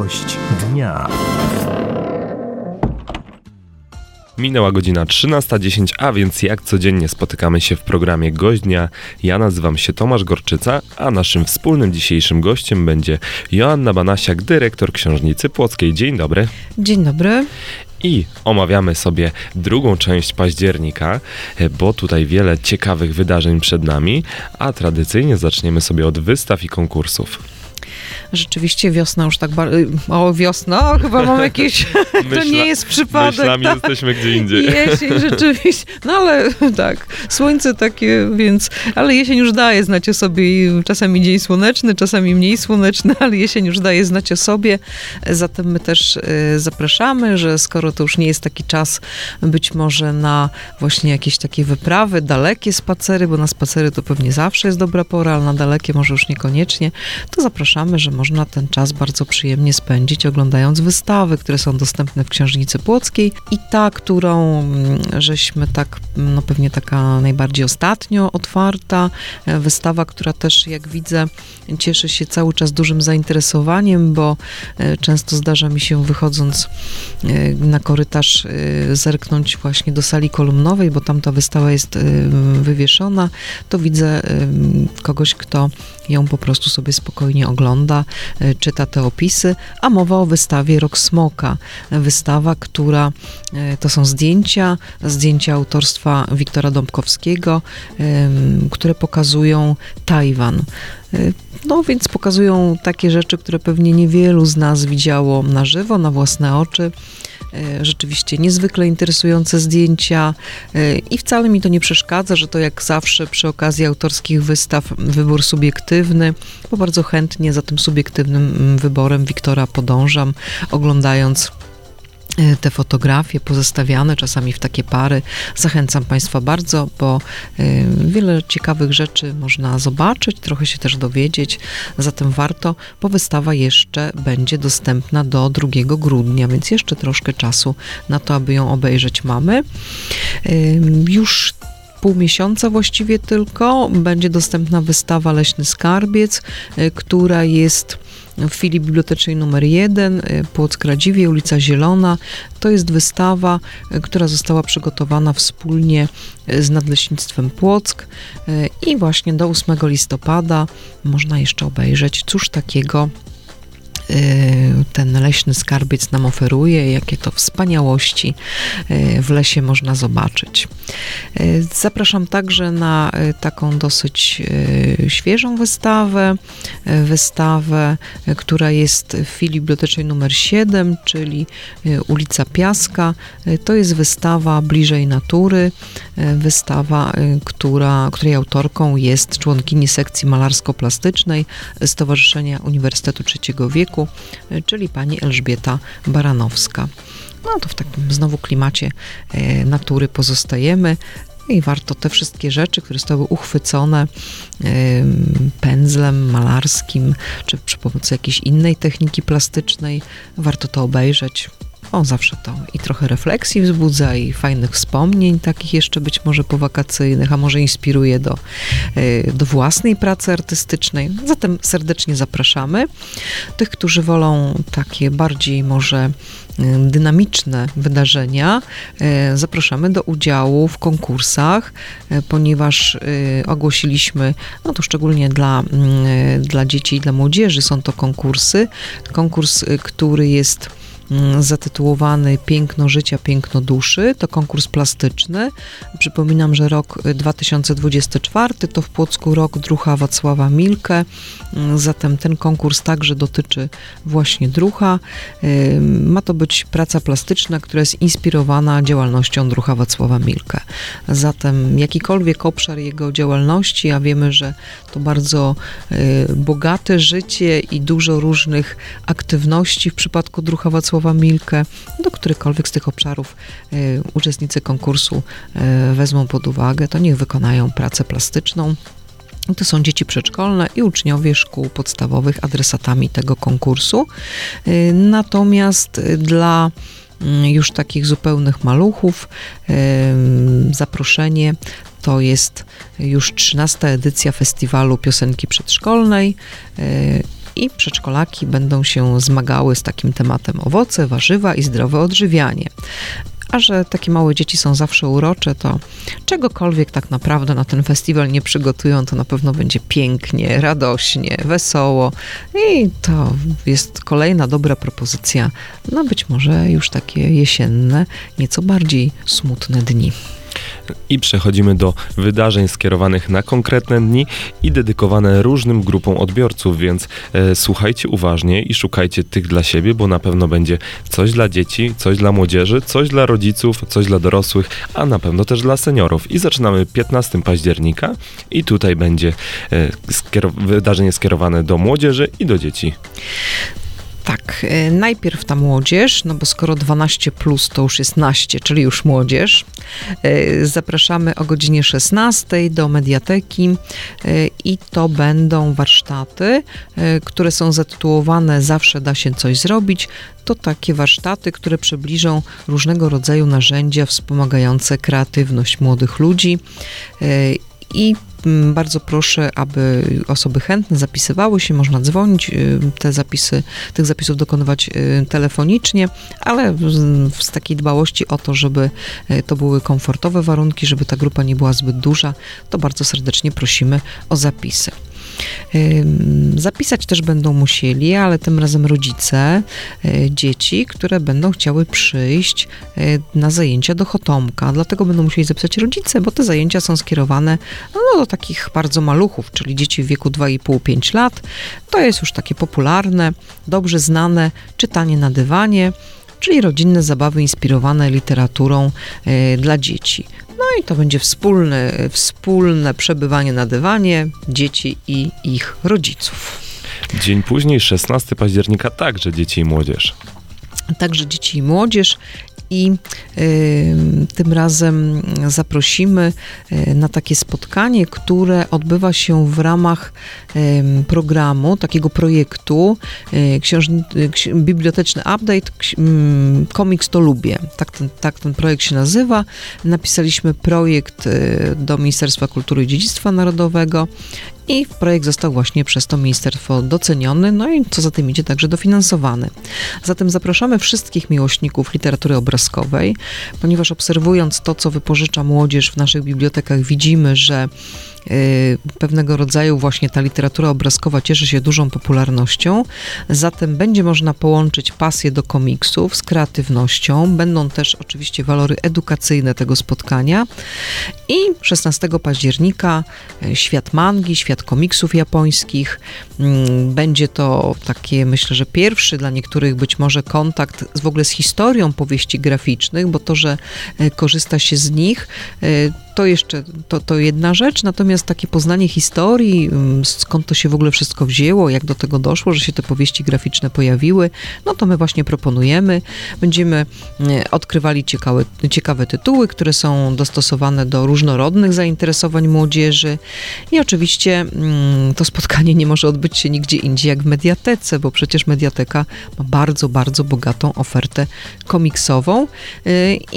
Gość dnia. Minęła godzina 13:10, a więc jak codziennie spotykamy się w programie Gość Dnia. Ja nazywam się Tomasz Gorczyca, a naszym wspólnym dzisiejszym gościem będzie Joanna Banasiak, dyrektor Książnicy Płockiej. Dzień dobry. Dzień dobry. I omawiamy sobie drugą część października, bo tutaj wiele ciekawych wydarzeń przed nami, a tradycyjnie zaczniemy sobie od wystaw i konkursów. Rzeczywiście wiosna już tak bardzo... wiosna? Chyba mam jakieś... to nie jest przypadek. Myślami tak. Jesteśmy gdzie indziej. Jesień rzeczywiście. No ale tak, słońce takie, więc... Ale jesień już daje znać o sobie. Czasami dzień słoneczny, czasami mniej słoneczny, ale jesień już daje znać o sobie. Zatem my też zapraszamy, że skoro to już nie jest taki czas być może na właśnie jakieś takie wyprawy, dalekie spacery, bo na spacery to pewnie zawsze jest dobra pora, ale na dalekie może już niekoniecznie, to zapraszamy, że można ten czas bardzo przyjemnie spędzić, oglądając wystawy, które są dostępne w Książnicy Płockiej. I ta, którą żeśmy tak, no pewnie taka najbardziej ostatnio otwarta, wystawa, która też, jak widzę, cieszy się cały czas dużym zainteresowaniem, bo często zdarza mi się, wychodząc na korytarz, zerknąć właśnie do sali kolumnowej, bo tam ta wystawa jest wywieszona, to widzę kogoś, kto ją po prostu sobie spokojnie ogląda, czyta te opisy, a mowa o wystawie Rok Smoka. Wystawa, która to są zdjęcia autorstwa Wiktora Dąbkowskiego, które pokazują Tajwan. No więc pokazują takie rzeczy, które pewnie niewielu z nas widziało na żywo, na własne oczy. Rzeczywiście niezwykle interesujące zdjęcia i wcale mi to nie przeszkadza, że to jak zawsze przy okazji autorskich wystaw wybór subiektywny, bo bardzo chętnie za tym subiektywnym wyborem Wiktora podążam, oglądając te fotografie pozestawiane czasami w takie pary. Zachęcam Państwa bardzo, bo wiele ciekawych rzeczy można zobaczyć, trochę się też dowiedzieć, zatem warto, bo wystawa jeszcze będzie dostępna do 2 grudnia, więc jeszcze troszkę czasu na to, aby ją obejrzeć mamy. Już pół miesiąca właściwie tylko będzie dostępna wystawa Leśny Skarbiec, która jest w filii bibliotecznej numer 1, Płock-Radziwiłł, ulica Zielona. To jest wystawa, która została przygotowana wspólnie z Nadleśnictwem Płock i właśnie do 8 listopada można jeszcze obejrzeć, cóż takiego ten leśny skarbiec nam oferuje, jakie to wspaniałości w lesie można zobaczyć. Zapraszam także na taką dosyć świeżą wystawę, która jest w filii bibliotecznej numer 7, czyli ulica Piaska. To jest wystawa Bliżej natury, wystawa, której autorką jest członkini sekcji malarsko-plastycznej Stowarzyszenia Uniwersytetu Trzeciego Wieku, czyli pani Elżbieta Baranowska. No to w takim znowu klimacie natury pozostajemy i warto te wszystkie rzeczy, które zostały uchwycone pędzlem malarskim, czy przy pomocy jakiejś innej techniki plastycznej, warto to obejrzeć. Zawsze to i trochę refleksji wzbudza i fajnych wspomnień, takich jeszcze być może powakacyjnych, a może inspiruje do własnej pracy artystycznej. Zatem serdecznie zapraszamy. Tych, którzy wolą takie bardziej może dynamiczne wydarzenia, zapraszamy do udziału w konkursach, ponieważ ogłosiliśmy, no to szczególnie dla dzieci i dla młodzieży są to konkursy. Konkurs, który jest zatytułowany Piękno życia, piękno duszy. To konkurs plastyczny. Przypominam, że rok 2024 to w Płocku rok druha Wacława Milke. Zatem ten konkurs także dotyczy właśnie druha. Ma to być praca plastyczna, która jest inspirowana działalnością druha Wacława Milke. Zatem jakikolwiek obszar jego działalności, a wiemy, że to bardzo bogate życie i dużo różnych aktywności w przypadku druha Wacława Milke, do którykolwiek z tych obszarów uczestnicy konkursu wezmą pod uwagę, to niech wykonają pracę plastyczną. To są dzieci przedszkolne i uczniowie szkół podstawowych adresatami tego konkursu. Natomiast dla już takich zupełnych maluchów zaproszenie to jest już 13. edycja Festiwalu Piosenki Przedszkolnej i przedszkolaki będą się zmagały z takim tematem owoce, warzywa i zdrowe odżywianie. A że takie małe dzieci są zawsze urocze, to czegokolwiek tak naprawdę na ten festiwal nie przygotują, to na pewno będzie pięknie, radośnie, wesoło i to jest kolejna dobra propozycja na być może już takie jesienne, nieco bardziej smutne dni. I przechodzimy do wydarzeń skierowanych na konkretne dni i dedykowane różnym grupom odbiorców, więc słuchajcie uważnie i szukajcie tych dla siebie, bo na pewno będzie coś dla dzieci, coś dla młodzieży, coś dla rodziców, coś dla dorosłych, a na pewno też dla seniorów. I zaczynamy 15 października i tutaj będzie wydarzenie skierowane do młodzieży i do dzieci. Tak, najpierw ta młodzież, no bo skoro 12 plus to już jest naście, czyli już młodzież. Zapraszamy o godzinie 16 do mediateki i to będą warsztaty, które są zatytułowane Zawsze da się coś zrobić. To takie warsztaty, które przybliżą różnego rodzaju narzędzia wspomagające kreatywność młodych ludzi i bardzo proszę, aby osoby chętne zapisywały się, można dzwonić, tych zapisów dokonywać telefonicznie, ale z takiej dbałości o to, żeby to były komfortowe warunki, żeby ta grupa nie była zbyt duża, to bardzo serdecznie prosimy o zapisy. Zapisać też będą musieli, ale tym razem rodzice dzieci, które będą chciały przyjść na zajęcia do Chotomka. Dlatego będą musieli zapisać rodzice, bo te zajęcia są skierowane do takich bardzo maluchów, czyli dzieci w wieku 2,5-5 lat. To jest już takie popularne, dobrze znane czytanie na dywanie, czyli rodzinne zabawy inspirowane literaturą dla dzieci. No i to będzie wspólne przebywanie na dywanie dzieci i ich rodziców. Dzień później, 16 października, także dzieci i młodzież. Także dzieci i młodzież. I tym razem zaprosimy na takie spotkanie, które odbywa się w ramach programu, takiego projektu Biblioteczny Update, Komiks to lubię. Tak ten projekt się nazywa. Napisaliśmy projekt do Ministerstwa Kultury i Dziedzictwa Narodowego i projekt został właśnie przez to ministerstwo doceniony, no i co za tym idzie, także dofinansowany. Zatem zapraszamy wszystkich miłośników literatury obrazkowej, ponieważ obserwując to, co wypożycza młodzież w naszych bibliotekach, widzimy, że pewnego rodzaju właśnie ta literatura obrazkowa cieszy się dużą popularnością, zatem będzie można połączyć pasję do komiksów z kreatywnością, będą też oczywiście walory edukacyjne tego spotkania i 16 października świat mangi, świat komiksów japońskich, będzie to takie, myślę, że pierwszy dla niektórych być może kontakt w ogóle z historią powieści graficznych, bo to, że korzysta się z nich, to jeszcze to jedna rzecz, natomiast takie poznanie historii, skąd to się w ogóle wszystko wzięło, jak do tego doszło, że się te powieści graficzne pojawiły, no to my właśnie proponujemy. Będziemy odkrywali ciekawe tytuły, które są dostosowane do różnorodnych zainteresowań młodzieży i oczywiście to spotkanie nie może odbyć się nigdzie indziej jak w mediatece, bo przecież mediateka ma bardzo, bardzo bogatą ofertę komiksową i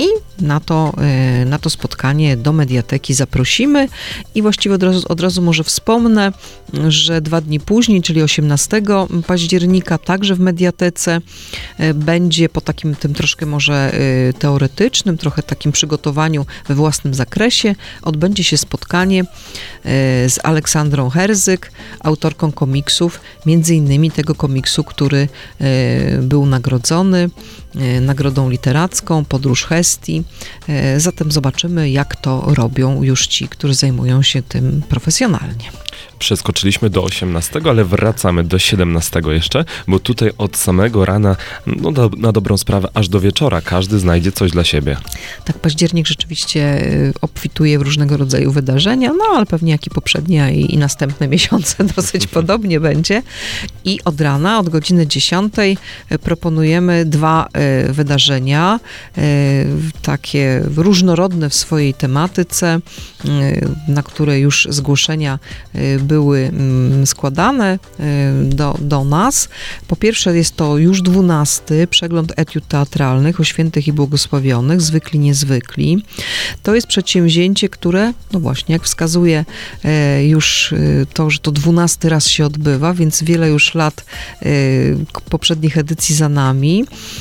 na to spotkanie do mediateki zaprosimy i właściwie od razu może wspomnę, że 2 dni później, czyli 18 października, także w mediatece będzie po takim tym troszkę może teoretycznym, trochę takim przygotowaniu we własnym zakresie, odbędzie się spotkanie z Aleksandrą Herzyk, autorką komiksów, między innymi tego komiksu, który był nagrodzony nagrodą literacką, Podróż Hestii. Zatem zobaczymy, jak to robią już ci, którzy zajmują się tym profesjonalnie. Przeskoczyliśmy do 18, ale wracamy do 17 jeszcze, bo tutaj od samego rana, na dobrą sprawę, aż do wieczora każdy znajdzie coś dla siebie. Tak, październik rzeczywiście obfituje w różnego rodzaju wydarzenia, ale pewnie jak i poprzednie i następne miesiące dosyć podobnie będzie. I od rana, od godziny 10 proponujemy 2 wydarzenia, takie różnorodne w swojej tematyce. Mediatece, na które już zgłoszenia były składane do nas. Po pierwsze jest to już 12. przegląd etiud teatralnych o świętych i błogosławionych, zwykli, niezwykli. To jest przedsięwzięcie, które, no właśnie, jak wskazuje już to, że to 12 raz się odbywa, więc wiele już lat poprzednich edycji za nami.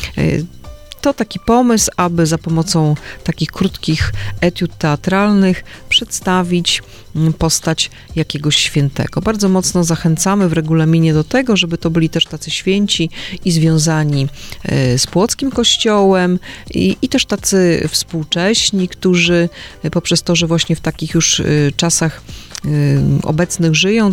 To taki pomysł, aby za pomocą takich krótkich etiud teatralnych przedstawić postać jakiegoś świętego. Bardzo mocno zachęcamy w regulaminie do tego, żeby to byli też tacy święci i związani z Płockim Kościołem i też tacy współcześni, którzy poprzez to, że właśnie w takich już czasach obecnych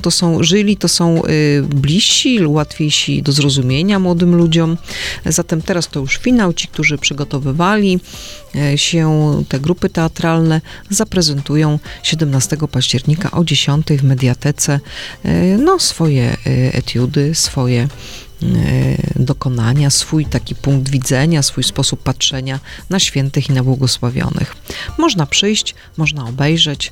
to są bliżsi, łatwiejsi do zrozumienia młodym ludziom. Zatem teraz to już finał. Ci, którzy przygotowywali się, te grupy teatralne zaprezentują 17 października o 10 w Mediatece swoje etiudy, swoje dokonania, swój taki punkt widzenia, swój sposób patrzenia na świętych i na błogosławionych. Można przyjść, można obejrzeć,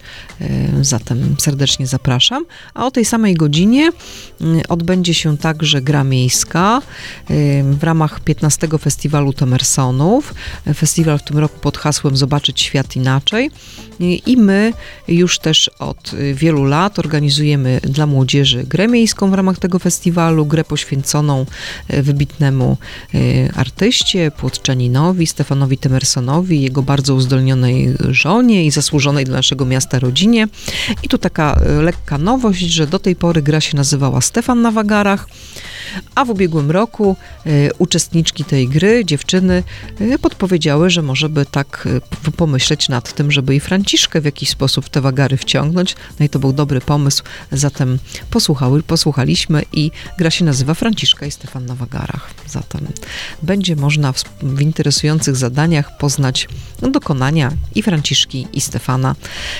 zatem serdecznie zapraszam. A o tej samej godzinie odbędzie się także gra miejska w ramach 15. Festiwalu Temersonów. Festiwal w tym roku pod hasłem Zobaczyć świat inaczej. I my już też od wielu lat organizujemy dla młodzieży grę miejską w ramach tego festiwalu, grę poświęconą wybitnemu artyście, płotczaninowi, Stefanowi Temersonowi, jego bardzo uzdolnionej żonie i zasłużonej dla naszego miasta rodzinie. I tu taka lekka nowość, że do tej pory gra się nazywała Stefan na wagarach, a w ubiegłym roku uczestniczki tej gry, dziewczyny, podpowiedziały, że może by tak pomyśleć nad tym, żeby i Franciszkę w jakiś sposób w te wagary wciągnąć. No i to był dobry pomysł, zatem posłuchaliśmy i gra się nazywa Franciszka i Stefan na wagarach. Zatem będzie można w interesujących zadaniach poznać dokonania i Franciszki, i Stefana.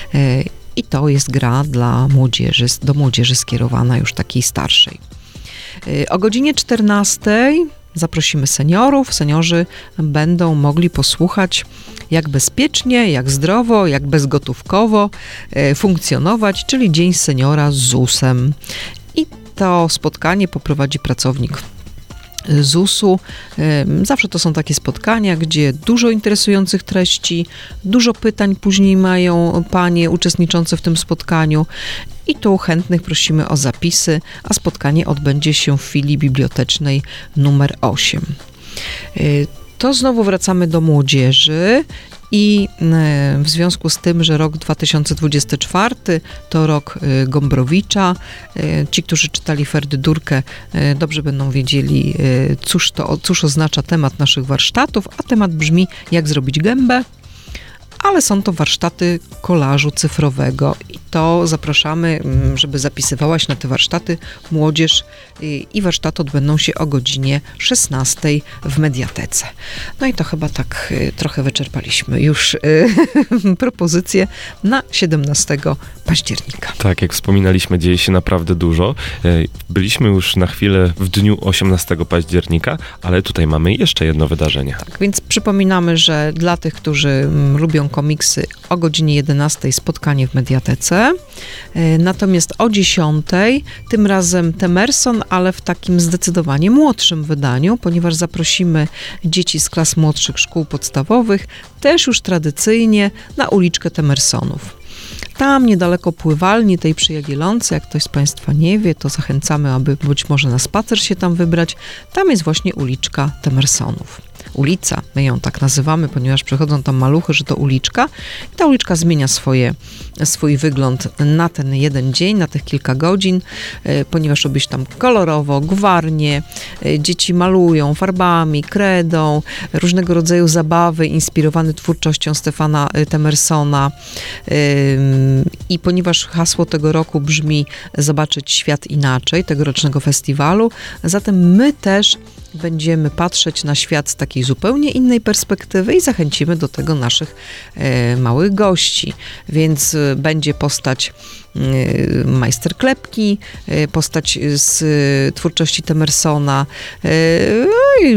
I to jest gra dla młodzieży, do młodzieży skierowana już takiej starszej. O godzinie 14 zaprosimy seniorów. Seniorzy będą mogli posłuchać, jak bezpiecznie, jak zdrowo, jak bezgotówkowo funkcjonować, czyli Dzień Seniora z ZUS-em. I to spotkanie poprowadzi pracownik ZUS-u. Zawsze to są takie spotkania, gdzie dużo interesujących treści, dużo pytań później mają panie uczestniczące w tym spotkaniu i tu chętnych prosimy o zapisy, a spotkanie odbędzie się w filii bibliotecznej numer 8. To znowu wracamy do młodzieży i w związku z tym, że rok 2024 to rok Gombrowicza, ci, którzy czytali Ferdydurkę, dobrze będą wiedzieli, cóż oznacza temat naszych warsztatów, a temat brzmi: jak zrobić gębę, ale są to warsztaty kolażu cyfrowego i to zapraszamy, żeby zapisywała się na te warsztaty młodzież i warsztaty odbędą się o godzinie 16 w Mediatece. No i to chyba tak trochę wyczerpaliśmy już propozycje na 17 października. Tak, jak wspominaliśmy, dzieje się naprawdę dużo. Byliśmy już na chwilę w dniu 18 października, ale tutaj mamy jeszcze jedno wydarzenie. Tak, więc przypominamy, że dla tych, którzy lubią komiksy, o godzinie 11 spotkanie w Mediatece. Natomiast o 10 tym razem Temerson, ale w takim zdecydowanie młodszym wydaniu, ponieważ zaprosimy dzieci z klas młodszych szkół podstawowych, też już tradycyjnie na uliczkę Temersonów. Tam niedaleko pływalni tej przy Jagiellonce, jak ktoś z Państwa nie wie, to zachęcamy, aby być może na spacer się tam wybrać. Tam jest właśnie uliczka Temersonów. Ulica, my ją tak nazywamy, ponieważ przychodzą tam maluchy, że to uliczka. I ta uliczka zmienia swój wygląd na ten jeden dzień, na tych kilka godzin, ponieważ robi się tam kolorowo, gwarnie, dzieci malują farbami, kredą, różnego rodzaju zabawy inspirowane twórczością Stefana Temersona. I ponieważ hasło tego roku brzmi Zobaczyć świat inaczej, tegorocznego festiwalu, zatem my też będziemy patrzeć na świat z takiej zupełnie innej perspektywy i zachęcimy do tego naszych małych gości. Więc będzie postać majster klepki, postać z twórczości Temersona, i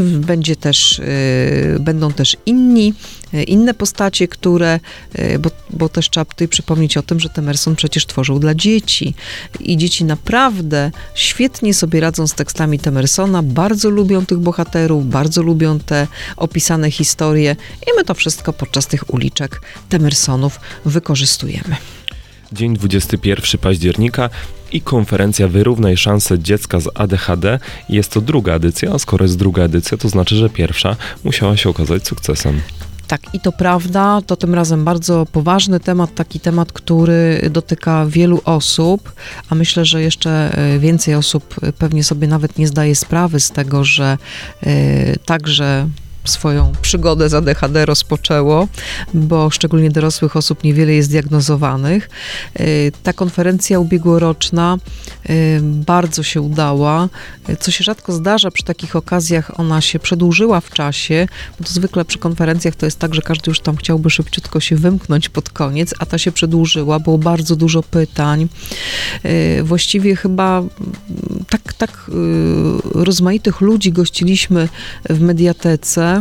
będą też inne postacie, które, bo też trzeba tutaj przypomnieć o tym, że Temerson przecież tworzył dla dzieci i dzieci naprawdę świetnie sobie radzą z tekstami Temersona, bardzo lubią tych bohaterów, bardzo lubią te opisane historie i my to wszystko podczas tych uliczek Temersonów wykorzystujemy. Dzień 21 października i konferencja Wyrównaj szanse dziecka z ADHD. Jest to druga edycja, a skoro jest druga edycja, to znaczy, że pierwsza musiała się okazać sukcesem. Tak, i to prawda, to tym razem bardzo poważny temat, taki temat, który dotyka wielu osób, a myślę, że jeszcze więcej osób pewnie sobie nawet nie zdaje sprawy z tego, że także swoją przygodę z ADHD rozpoczęło, bo szczególnie dorosłych osób niewiele jest diagnozowanych. Ta konferencja ubiegłoroczna bardzo się udała. Co się rzadko zdarza przy takich okazjach, ona się przedłużyła w czasie, bo to zwykle przy konferencjach to jest tak, że każdy już tam chciałby szybciutko się wymknąć pod koniec, a ta się przedłużyła, było bardzo dużo pytań. Właściwie chyba tak rozmaitych ludzi gościliśmy w mediatece.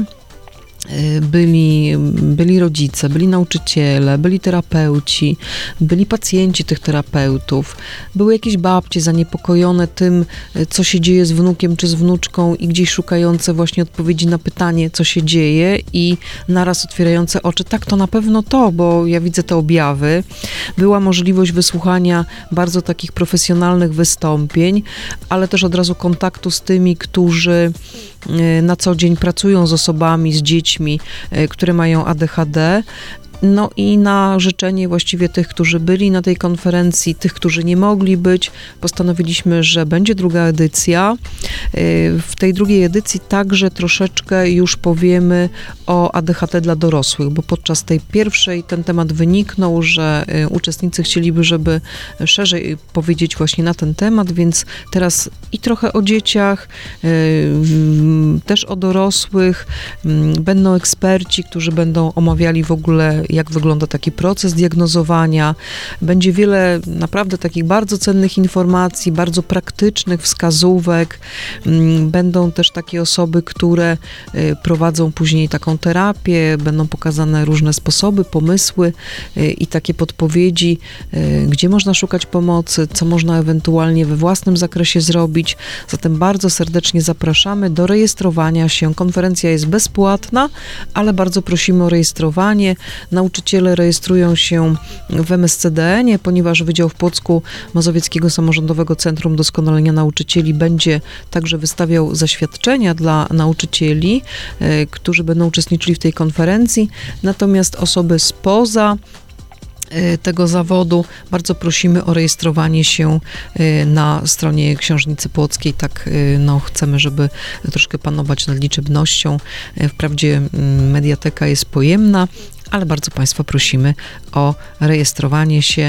Byli rodzice, byli nauczyciele, byli terapeuci, byli pacjenci tych terapeutów, były jakieś babcie zaniepokojone tym, co się dzieje z wnukiem czy z wnuczką i gdzieś szukające właśnie odpowiedzi na pytanie, co się dzieje i naraz otwierające oczy. Tak, to na pewno to, bo ja widzę te objawy. Była możliwość wysłuchania bardzo takich profesjonalnych wystąpień, ale też od razu kontaktu z tymi, którzy na co dzień pracują z osobami, z dziećmi, które mają ADHD. No i na życzenie właściwie tych, którzy byli na tej konferencji, tych, którzy nie mogli być, postanowiliśmy, że będzie druga edycja. W tej drugiej edycji także troszeczkę już powiemy o ADHD dla dorosłych, bo podczas tej pierwszej ten temat wyniknął, że uczestnicy chcieliby, żeby szerzej powiedzieć właśnie na ten temat, więc teraz i trochę o dzieciach, też o dorosłych. Będą eksperci, którzy będą omawiali w ogóle, jak wygląda taki proces diagnozowania. Będzie wiele naprawdę takich bardzo cennych informacji, bardzo praktycznych wskazówek. Będą też takie osoby, które prowadzą później taką terapię, będą pokazane różne sposoby, pomysły i takie podpowiedzi, gdzie można szukać pomocy, co można ewentualnie we własnym zakresie zrobić. Zatem bardzo serdecznie zapraszamy do rejestrowania się. Konferencja jest bezpłatna, ale bardzo prosimy o rejestrowanie. Nauczyciele rejestrują się w MSCDN-ie, ponieważ Wydział w Płocku Mazowieckiego Samorządowego Centrum Doskonalenia Nauczycieli będzie także wystawiał zaświadczenia dla nauczycieli, którzy będą uczestniczyli w tej konferencji. Natomiast osoby spoza tego zawodu bardzo prosimy o rejestrowanie się na stronie Książnicy Płockiej. Tak, chcemy, żeby troszkę panować nad liczebnością. Wprawdzie mediateka jest pojemna, ale bardzo Państwa prosimy o rejestrowanie się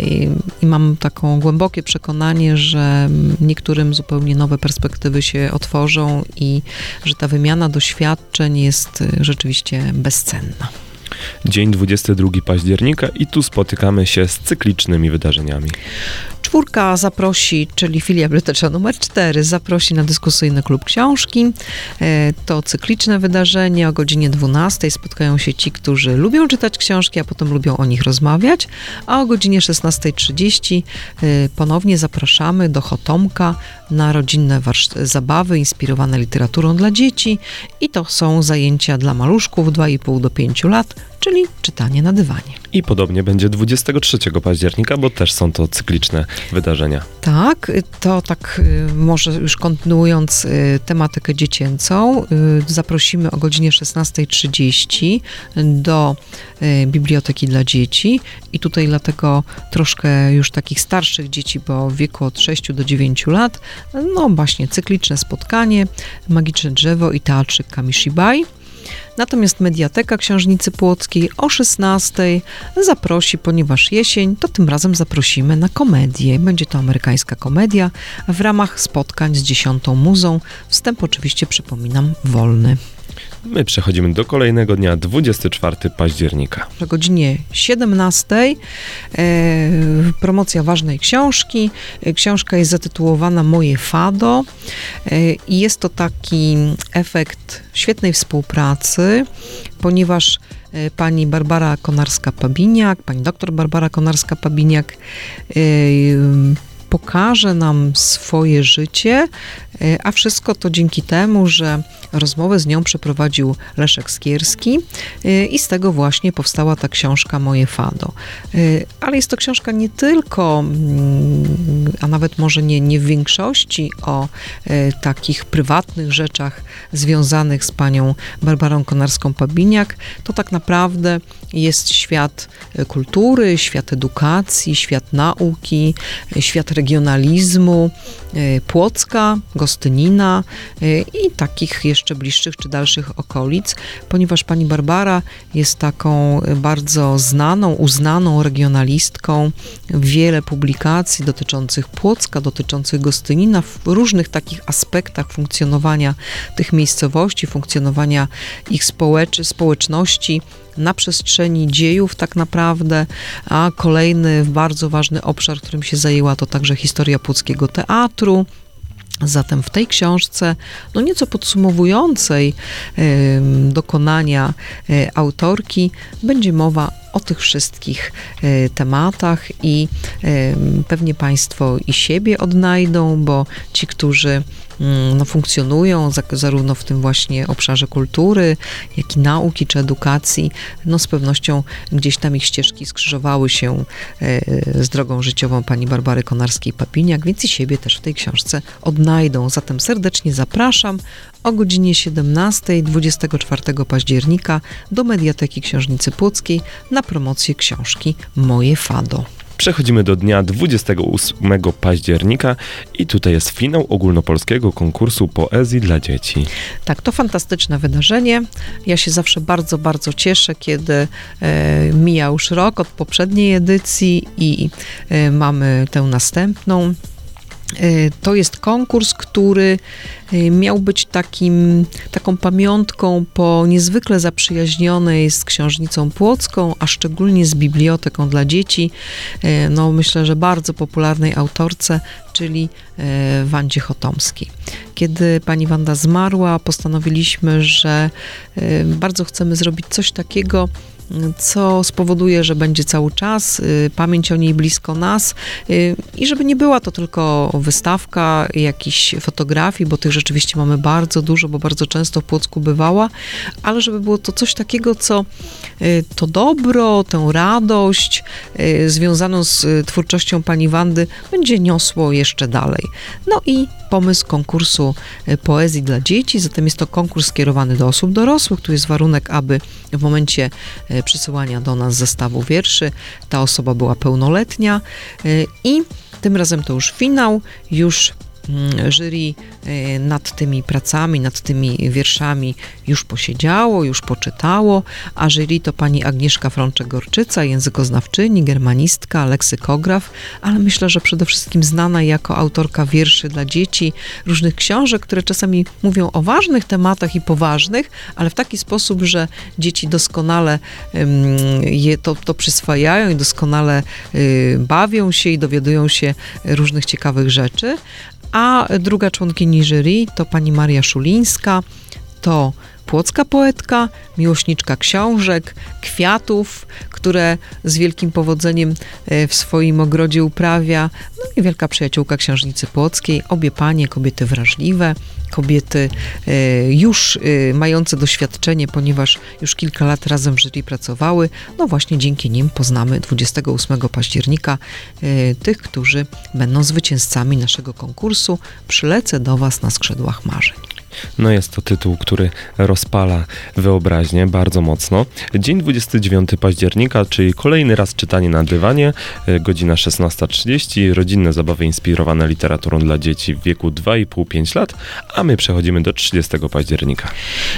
i mam taką głębokie przekonanie, że niektórym zupełnie nowe perspektywy się otworzą i że ta wymiana doświadczeń jest rzeczywiście bezcenna. Dzień 22 października i tu spotykamy się z cyklicznymi wydarzeniami. 4 zaprosi, czyli filia biblioteczna numer 4, zaprosi na dyskusyjny klub książki. To cykliczne wydarzenie. O godzinie 12 spotkają się ci, którzy lubią czytać książki, a potem lubią o nich rozmawiać. A o godzinie 16:30 ponownie zapraszamy do Chotomka na rodzinne zabawy inspirowane literaturą dla dzieci. I to są zajęcia dla maluszków 2,5 do 5 lat, czyli czytanie na dywanie. I podobnie będzie 23 października, bo też są to cykliczne wydarzenia. Tak, to tak może już kontynuując tematykę dziecięcą, zaprosimy o godzinie 16:30 do biblioteki dla dzieci i tutaj dlatego troszkę już takich starszych dzieci, bo w wieku od 6 do 9 lat, właśnie cykliczne spotkanie, Magiczne drzewo i teatrzyk Kamishibai. Natomiast Mediateka Książnicy Płockiej o 16:00 zaprosi, ponieważ jesień, to tym razem zaprosimy na komedię. Będzie to amerykańska komedia w ramach spotkań z 10. Muzą. Wstęp oczywiście, przypominam, wolny. My przechodzimy do kolejnego dnia, 24 października. O godzinie 17:00 promocja ważnej książki. Książka jest zatytułowana Moje fado i jest to taki efekt świetnej współpracy, ponieważ pani Barbara Konarska-Pabiniak, pani doktor Barbara Konarska-Pabiniak pokaże nam swoje życie, a wszystko to dzięki temu, że rozmowę z nią przeprowadził Leszek Skierski i z tego właśnie powstała ta książka Moje fado. Ale jest to książka nie tylko, a nawet może nie w większości o takich prywatnych rzeczach związanych z panią Barbarą Konarską-Pabiniak. To tak naprawdę jest świat kultury, świat edukacji, świat nauki, świat regionalizmu, Płocka, Gostynina i takich jeszcze bliższych czy dalszych okolic, ponieważ pani Barbara jest taką bardzo znaną, uznaną regionalistką. Wiele publikacji dotyczących Płocka, dotyczących Gostynina w różnych takich aspektach funkcjonowania tych miejscowości, funkcjonowania ich społeczności na przestrzeni dziejów tak naprawdę, a kolejny bardzo ważny obszar, którym się zajęła, to także historia płockiego teatru. Zatem w tej książce, nieco podsumowującej dokonania autorki, będzie mowa o tych wszystkich tematach i pewnie Państwo i siebie odnajdą, bo ci, którzy funkcjonują zarówno w tym właśnie obszarze kultury, jak i nauki czy edukacji, z pewnością gdzieś tam ich ścieżki skrzyżowały się z drogą życiową pani Barbary Konarskiej-Pabiniak, więc i siebie też w tej książce odnajdą. Zatem serdecznie zapraszam o godzinie 17:00 24 października do Mediateki Książnicy Płockiej na promocję książki Moje fado. Przechodzimy do dnia 28 października i tutaj jest finał ogólnopolskiego konkursu poezji dla dzieci. Tak, to fantastyczne wydarzenie. Ja się zawsze bardzo, bardzo cieszę, kiedy mija już rok od poprzedniej edycji i mamy tę następną. To jest konkurs, który miał być taką pamiątką po niezwykle zaprzyjaźnionej z Książnicą Płocką, a szczególnie z Biblioteką dla Dzieci, myślę, że bardzo popularnej autorce, czyli Wandzie Chotomskiej. Kiedy pani Wanda zmarła, postanowiliśmy, że bardzo chcemy zrobić coś takiego, co spowoduje, że będzie cały czas pamięć o niej blisko nas i żeby nie była to tylko wystawka jakichś fotografii, bo tych rzeczywiście mamy bardzo dużo, bo bardzo często w Płocku bywała, ale żeby było to coś takiego, co to dobro, tę radość związaną z twórczością pani Wandy będzie niosło jeszcze dalej. I pomysł konkursu poezji dla dzieci, zatem jest to konkurs skierowany do osób dorosłych. Tu jest warunek, aby w momencie przysyłania do nas zestawu wierszy ta osoba była pełnoletnia i tym razem to już finał, już jury nad tymi pracami, nad tymi wierszami już posiedziało, już poczytało, a jury to pani Agnieszka Frączek-Gorczyca, językoznawczyni, germanistka, leksykograf, ale myślę, że przede wszystkim znana jako autorka wierszy dla dzieci, różnych książek, które czasami mówią o ważnych tematach i poważnych, ale w taki sposób, że dzieci doskonale je to przyswajają i doskonale bawią się i dowiadują się różnych ciekawych rzeczy. A druga członkini jury to pani Maria Szulińska, to płocka poetka, miłośniczka książek, kwiatów, które z wielkim powodzeniem w swoim ogrodzie uprawia, i wielka przyjaciółka Książnicy Płockiej. Obie panie, kobiety wrażliwe, kobiety już mające doświadczenie, ponieważ już kilka lat razem w jury pracowały. Właśnie dzięki nim poznamy 28 października tych, którzy będą zwycięzcami naszego konkursu. Przylecę do Was na skrzydłach marzeń. Jest to tytuł, który rozpala wyobraźnię bardzo mocno. Dzień 29 października, czyli kolejny raz czytanie na dywanie, godzina 16:30, rodzinne zabawy inspirowane literaturą dla dzieci w wieku 2,5-5 lat, a my przechodzimy do 30 października.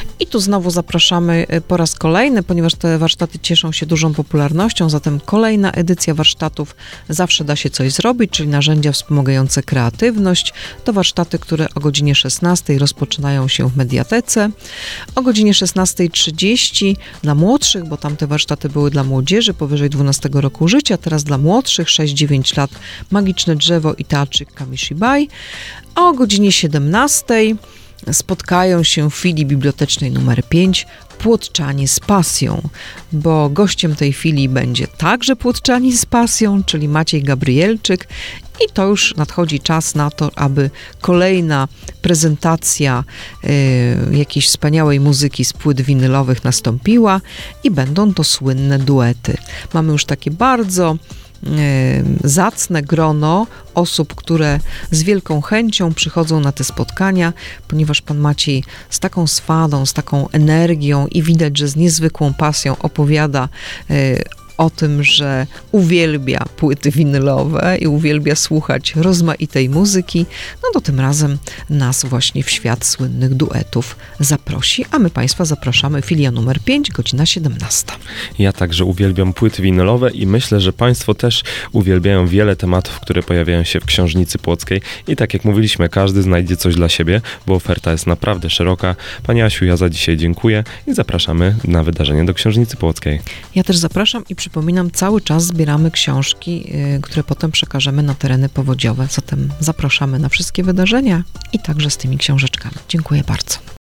I tu znowu zapraszamy po raz kolejny, ponieważ te warsztaty cieszą się dużą popularnością, zatem kolejna edycja warsztatów Zawsze da się coś zrobić, czyli narzędzia wspomagające kreatywność. To warsztaty, które o godzinie 16 rozpoczynają się w Mediatece. O godzinie 16:30 dla młodszych, bo tamte warsztaty były dla młodzieży powyżej 12 roku życia, teraz dla młodszych 6-9 lat Magiczne drzewo i teatrzyk Kamishibai. A o godzinie 17 spotkają się w filii bibliotecznej numer 5 Płotczanie z pasją, bo gościem tej filii będzie także Płotczanie z pasją, czyli Maciej Gabrielczyk, i to już nadchodzi czas na to, aby kolejna prezentacja jakiejś wspaniałej muzyki z płyt winylowych nastąpiła i będą to słynne duety. Mamy już takie bardzo zacne grono osób, które z wielką chęcią przychodzą na te spotkania, ponieważ pan Maciej z taką swadą, z taką energią i widać, że z niezwykłą pasją opowiada o tym, że uwielbia płyty winylowe i uwielbia słuchać rozmaitej muzyki, no to tym razem nas właśnie w świat słynnych duetów zaprosi, a my Państwa zapraszamy, filia numer 5, godzina 17. Ja także uwielbiam płyty winylowe i myślę, że Państwo też uwielbiają wiele tematów, które pojawiają się w Książnicy Płockiej i tak jak mówiliśmy, każdy znajdzie coś dla siebie, bo oferta jest naprawdę szeroka. Pani Asiu, ja za dzisiaj dziękuję i zapraszamy na wydarzenie do Książnicy Płockiej. Ja też zapraszam i przypominam, cały czas zbieramy książki, które potem przekażemy na tereny powodziowe. Zatem zapraszamy na wszystkie wydarzenia i także z tymi książeczkami. Dziękuję bardzo.